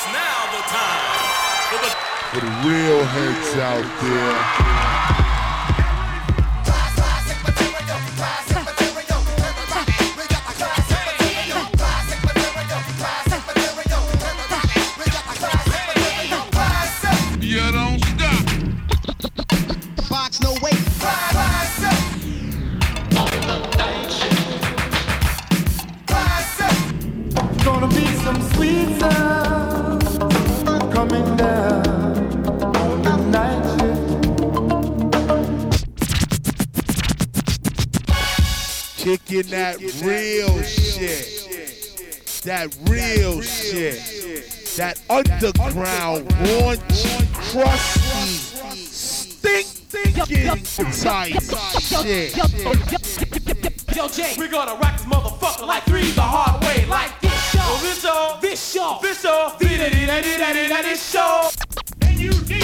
It's now the time for the real heads out there. You don't stop. Box no wait. Gonna be some sweet sounds coming down on the night shift. Kicking that real shit. That real shit. That underground, raunchy, crusty, stinking type shit. Yo, Jay, we gonna rock this motherfucker like three the hard way, like this show. This show. And you need